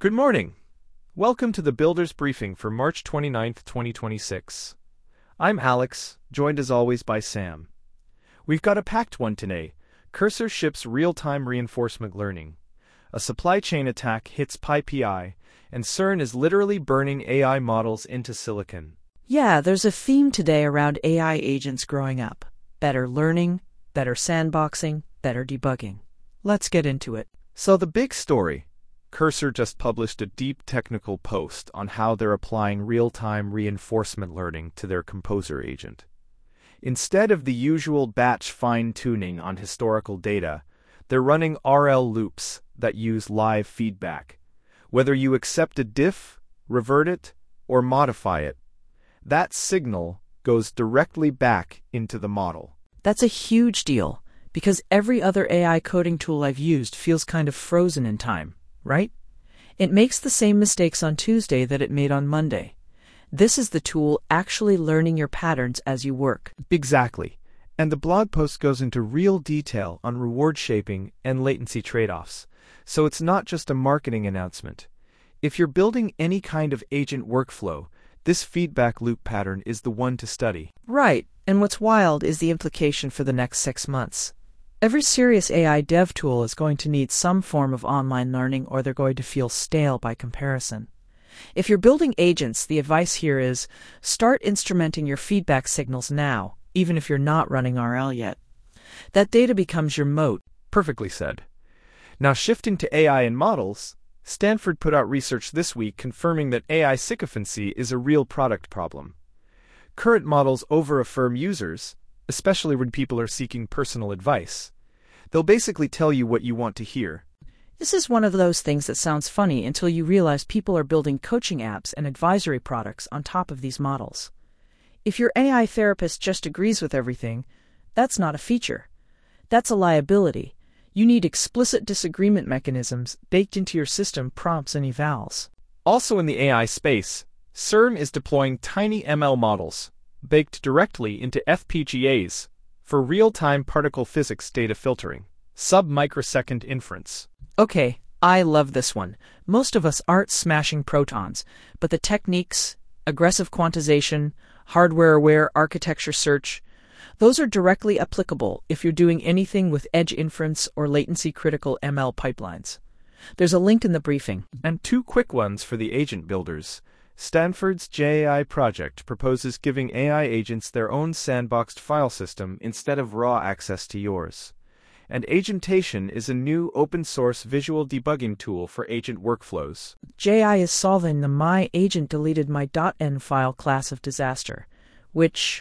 Good morning. Welcome to the Builders Briefing for March 29th, 2026. I'm Alex, joined as always by Sam. We've got a packed one today. Cursor ships real-time reinforcement learning. A supply chain attack hits PyPI, and CERN is literally burning AI models into silicon. Yeah, there's a theme today around AI agents growing up. Better learning, better sandboxing, better debugging. Let's get into it. So the big story. Cursor just published a deep technical post on how they're applying real-time reinforcement learning to their Composer agent. Instead of the usual batch fine-tuning on historical data, they're running RL loops that use live feedback. Whether you accept a diff, revert it, or modify it, that signal goes directly back into the model. That's a huge deal, because every other AI coding tool I've used feels kind of frozen in time, right? It makes the same mistakes on Tuesday that it made on Monday. This is the tool actually learning your patterns as you work. Exactly. And the blog post goes into real detail on reward shaping and latency trade-offs, so it's not just a marketing announcement. If you're building any kind of agent workflow, this feedback loop pattern is the one to study. Right, and what's wild is the implication for the next 6 months. Every serious AI dev tool is going to need some form of online learning, or they're going to feel stale by comparison. If you're building agents, the advice here is start instrumenting your feedback signals now, even if you're not running RL yet. That data becomes your moat. Perfectly said. Now shifting to AI and models, Stanford put out research this week confirming that AI sycophancy is a real product problem. Current models over-affirm users, especially when people are seeking personal advice. They'll basically tell you what you want to hear. This is one of those things that sounds funny until you realize people are building coaching apps and advisory products on top of these models. If your AI therapist just agrees with everything, that's not a feature. That's a liability. You need explicit disagreement mechanisms baked into your system prompts and evals. Also in the AI space, CERN is deploying tiny ML models, baked directly into FPGAs, for real-time particle physics data filtering, sub-microsecond inference. Okay, I love this one. Most of us aren't smashing protons, but the techniques, aggressive quantization, hardware-aware architecture search, those are directly applicable if you're doing anything with edge inference or latency-critical ML pipelines. There's a link in the briefing. And 2 quick ones for the agent builders. Stanford's JAI project proposes giving AI agents their own sandboxed file system instead of raw access to yours. And Agentation is a new open-source visual debugging tool for agent workflows. JAI is solving the my agent deleted my .n file class of disaster, which,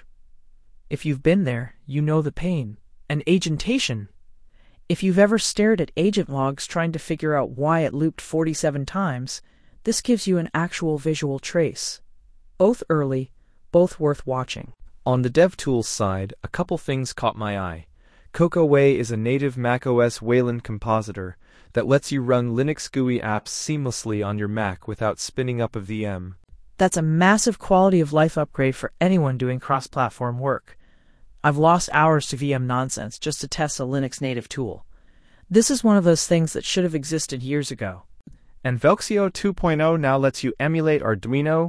if you've been there, you know the pain. And Agentation, if you've ever stared at agent logs trying to figure out why it looped 47 times, this gives you an actual visual trace. Both early, both worth watching. On the DevTools side, a couple things caught my eye. CocoaWay is a native macOS Wayland compositor that lets you run Linux GUI apps seamlessly on your Mac without spinning up a VM. That's a massive quality of life upgrade for anyone doing cross-platform work. I've lost hours to VM nonsense just to test a Linux native tool. This is one of those things that should have existed years ago. And Velxio 2.0 now lets you emulate Arduino,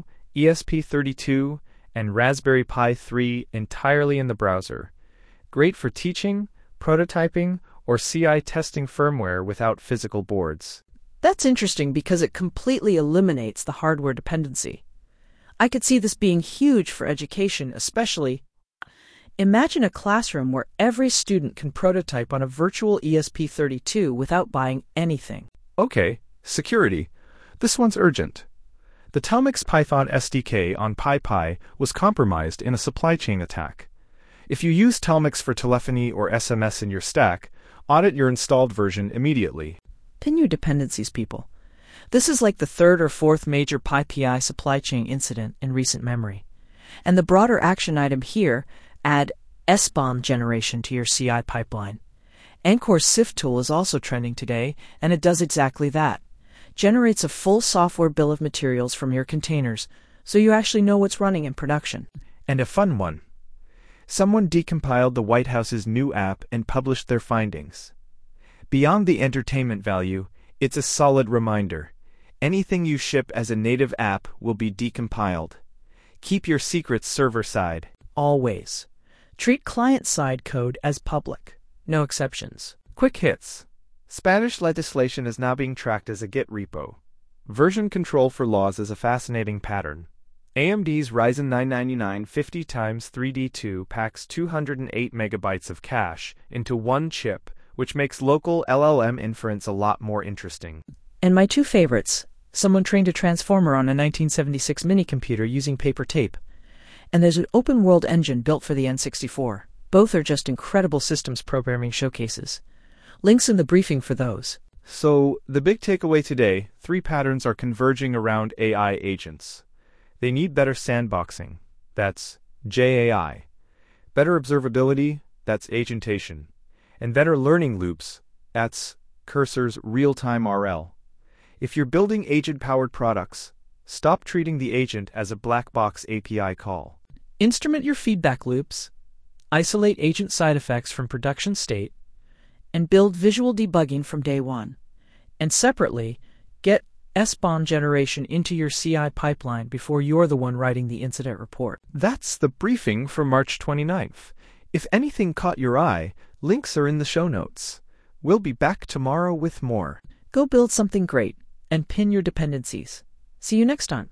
ESP32, and Raspberry Pi 3 entirely in the browser. Great for teaching, prototyping, or CI testing firmware without physical boards. That's interesting because it completely eliminates the hardware dependency. I could see this being huge for education, especially. Imagine a classroom where every student can prototype on a virtual ESP32 without buying anything. Okay, security. This one's urgent. The Telmix Python SDK on PyPI was compromised in a supply chain attack. If you use Telmix for telephony or SMS in your stack, audit your installed version immediately. Pin your dependencies, people. This is like the 3rd or 4th major PyPI supply chain incident in recent memory. And the broader action item here, add SBOM generation to your CI pipeline. Encore's SIFT tool is also trending today, and it does exactly that. Generates a full software bill of materials from your containers, so you actually know what's running in production. And a fun one. Someone decompiled the White House's new app and published their findings. Beyond the entertainment value, it's a solid reminder. Anything you ship as a native app will be decompiled. Keep your secrets server-side. Always. Treat client-side code as public. No exceptions. Quick hits. Spanish legislation is now being tracked as a Git repo. Version control for laws is a fascinating pattern. AMD's Ryzen 9 50x3D2 packs 208 megabytes of cache into one chip, which makes local LLM inference a lot more interesting. And my two favorites. Someone trained a transformer on a 1976 minicomputer using paper tape. And there's an open-world engine built for the N64. Both are just incredible systems programming showcases. Links in the briefing for those. So, the big takeaway today, 3 patterns are converging around AI agents. They need better sandboxing. That's JAI. Better observability. That's agentation. And better learning loops. That's Cursor's real-time RL. If you're building agent-powered products, stop treating the agent as a black box API call. Instrument your feedback loops, isolate agent side effects from production state, and build visual debugging from day one. And separately, get SBOM generation into your CI pipeline before you're the one writing the incident report. That's the briefing for March 29th. If anything caught your eye, links are in the show notes. We'll be back tomorrow with more. Go build something great and pin your dependencies. See you next time.